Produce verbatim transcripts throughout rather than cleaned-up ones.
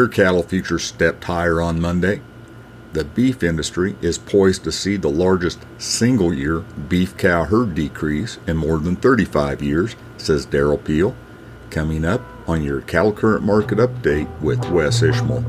Feeder cattle futures stepped higher on Monday. The beef industry is poised to see the largest single-year beef cow herd decrease in more than thirty-five years, says Daryl Peel. Coming up on your Cattle Current Market Update with Wes Ishmael.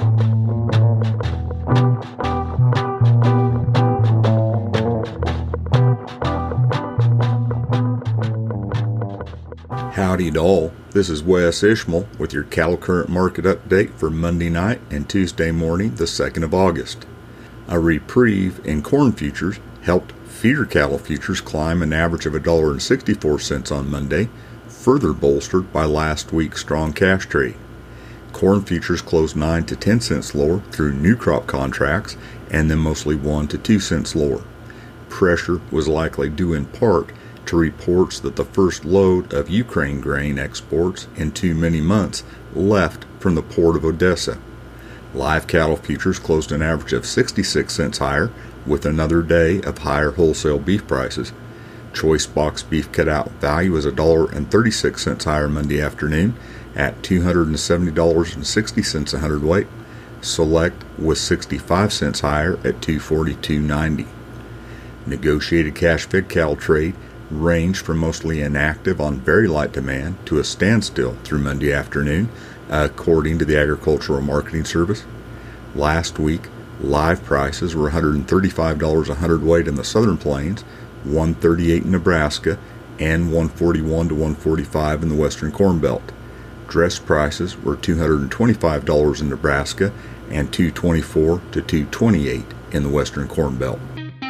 Howdy to all. This is Wes Ishmael with your Cattle Current Market Update for Monday night and Tuesday morning, the second of August. A reprieve in corn futures helped feeder cattle futures climb an average of one dollar and sixty-four cents on Monday, further bolstered by last week's strong cash trade. Corn futures closed nine to ten cents lower through new crop contracts and then mostly one to two cents lower. Pressure was likely due in part to reports that the first load of Ukraine grain exports in too many months left from the port of Odessa. Live cattle futures closed an average of sixty-six cents higher with another day of higher wholesale beef prices. Choice box beef cutout value is one dollar and thirty-six cents higher Monday afternoon at two hundred seventy dollars and sixty cents a hundredweight. Select was sixty-five cents higher at two forty-two ninety. Negotiated cash fed cattle trade ranged from mostly inactive on very light demand to a standstill through Monday afternoon, according to the Agricultural Marketing Service. Last week, live prices were one hundred thirty-five dollars a hundredweight in the Southern Plains, one thirty-eight in Nebraska, and one forty-one to one forty-five in the Western Corn Belt. Dress prices were two hundred twenty-five dollars in Nebraska and two twenty-four to two twenty-eight in the Western Corn Belt.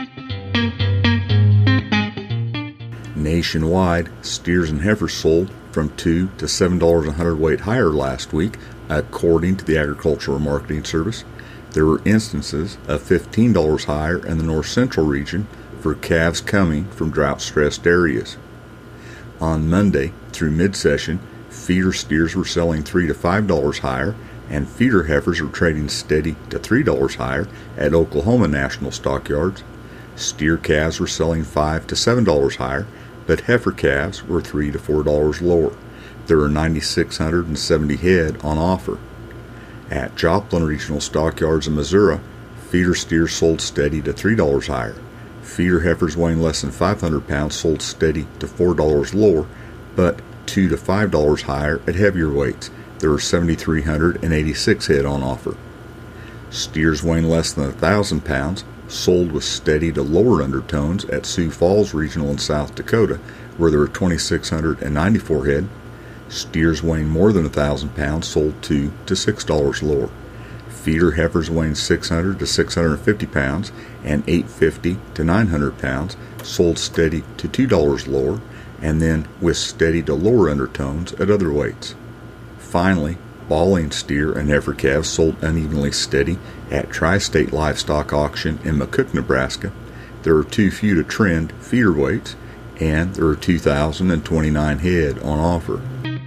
Nationwide, steers and heifers sold from two to seven dollars a hundredweight higher last week, according to the Agricultural Marketing Service. There were instances of fifteen dollars higher in the north central region for calves coming from drought-stressed areas. On Monday, through mid-session, feeder steers were selling three to five dollars higher, and feeder heifers were trading steady to three dollars higher at Oklahoma National Stockyards. Steer calves were selling five to seven dollars higher, but heifer calves were three to four dollars lower. There were nine thousand six hundred seventy head on offer. At Joplin Regional Stockyards in Missouri, feeder steers sold steady to three dollars higher. Feeder heifers weighing less than five hundred pounds sold steady to four dollars lower, but two to five dollars higher at heavier weights. There were seven thousand three hundred eighty-six head on offer. Steers weighing less than one thousand pounds sold with steady to lower undertones at Sioux Falls Regional in South Dakota, where there were two thousand six hundred ninety-four head. Steers weighing more than one thousand pounds sold two to six dollars lower. Feeder heifers weighing six hundred to six hundred fifty pounds and eight hundred fifty to nine hundred pounds sold steady to two dollars lower, and then with steady to lower undertones at other weights. Finally, balling steer and heifer calves sold unevenly steady at Tri-State Livestock Auction in McCook, Nebraska. There were too few to trend feeder weights, and there were two thousand twenty-nine head on offer.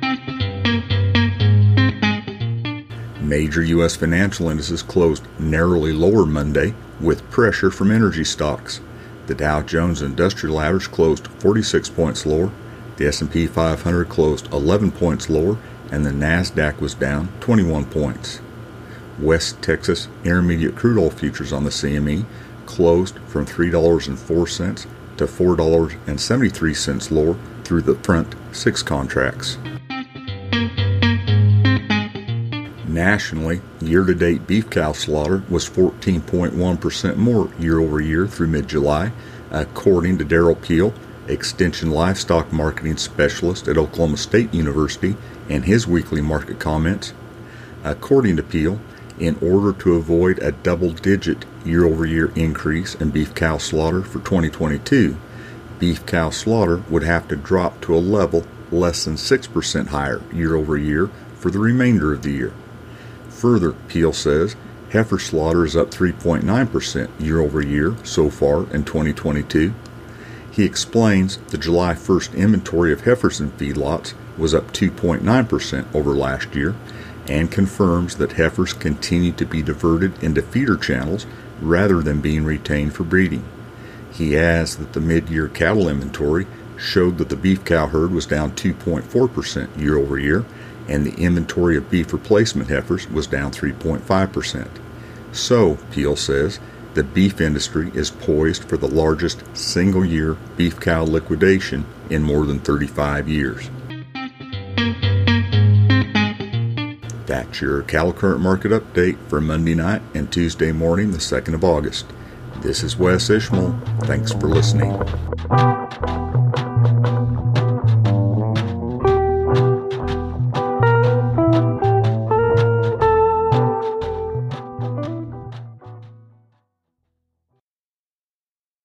Major U S financial indices closed narrowly lower Monday with pressure from energy stocks. The Dow Jones Industrial Average closed forty-six points lower, the S and P five hundred closed eleven points lower, and the NASDAQ was down twenty-one points. West Texas Intermediate crude oil futures on the C M E closed from three dollars and four cents to four dollars and seventy-three cents lower through the front six contracts. Nationally, year-to-date beef cow slaughter was fourteen point one percent more year-over-year through mid-July, according to Daryl Peel, Extension Livestock Marketing Specialist at Oklahoma State University, in his weekly market comments. According to Peel, in order to avoid a double-digit year-over-year increase in beef cow slaughter for twenty twenty-two, beef cow slaughter would have to drop to a level less than six percent higher year-over-year for the remainder of the year. Further, Peel says, heifer slaughter is up three point nine percent year-over-year so far in twenty twenty-two. He explains the July first inventory of heifers in feedlots was up two point nine percent over last year, and confirms that heifers continue to be diverted into feeder channels rather than being retained for breeding. He adds that the mid-year cattle inventory showed that the beef cow herd was down two point four percent year-over-year, and the inventory of beef replacement heifers was down three point five percent. So, Peel says, the beef industry is poised for the largest single-year beef cow liquidation in more than thirty-five years. That's your cattle current market update for Monday night and Tuesday morning, the second of August. This is Wes Ishmael. Thanks for listening.